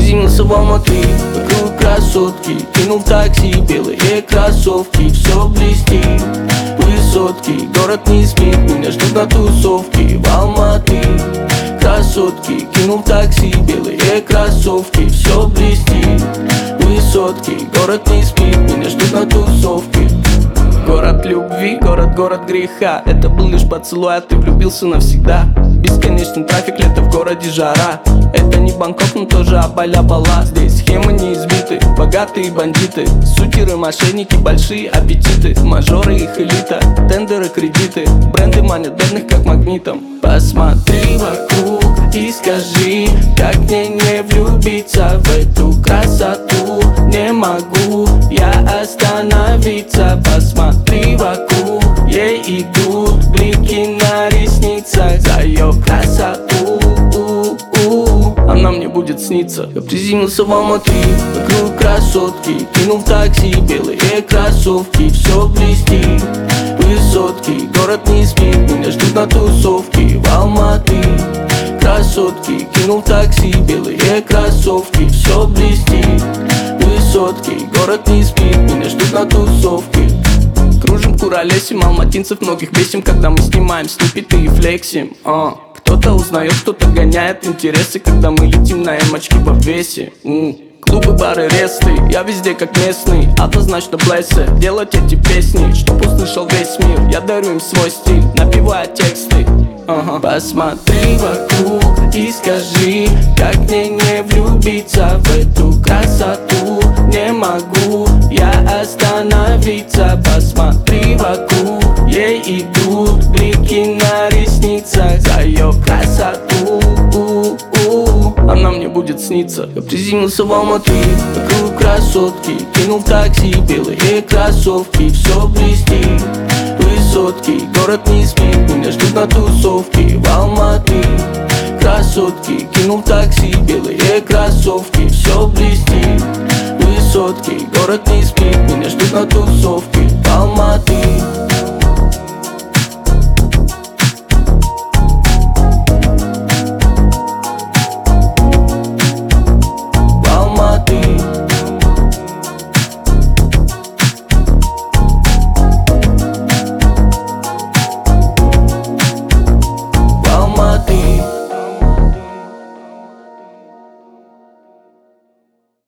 приземлился в Алматы, вокруг красотки, кинул в такси белые кроссовки. Все блестит, высотки, город не спит, меня ждут на тусовке в Алматы. Красотки, кинул в такси белые кроссовки. Все блестит, высотки, город не спит, меня ждут на тусовке. Город любви, город греха. Это был лишь поцелуй, а ты влюбился навсегда. Бесконечный трафик, лето в городе жара. Это не Бангкок, но тоже Абаля-Бала. Здесь схемы не избиты, богатые бандиты, сутеры, мошенники, большие аппетиты, мажоры, их элита, тендеры, кредиты, бренды манят бедных как магнитом. Посмотри вокруг и скажи, как мне не влюбиться в эту красоту. Не могу я остановиться. Посмотри вокруг, ей идут блики на ресницах за ее красоту. Она мне будет сниться. Я приземлился в Алматы, вокруг красотки, кинул в такси белые кроссовки. Все блестит, высотки, город не спит, меня ждут на тусовке в Алматы. Красотки, кинул в такси белые кроссовки. Все блестит, высотки, город не спит, меня ждут на тусовке. Кружим, куролесим, алматинцев многих бесим, когда мы снимаем сниппеты и флексим. Кто-то узнает, кто-то гоняет интересы, когда мы летим на эмочке в обвесе. Клубы, бары, ресты, я везде как местный, однозначно блессе. Делать эти песни, чтоб услышал весь мир. Я дарю им свой стиль, напевая тексты. Посмотри вокруг и скажи, как мне не влюбиться в эту красоту. Не могу я остановиться. Посмотри вокруг, ей идут блики на ресницах за ее красоту. Она мне будет сниться. Я приземлился в Алматы, вокруг красотки, кинул в такси белые кроссовки. Все блестит, высотки, город не спит, меня ждут на тусовке в Алматы. Красотки, кинул в такси белые кроссовки. Все блестит, высотки, город не спит, меня ждут на тусовке в Алматы.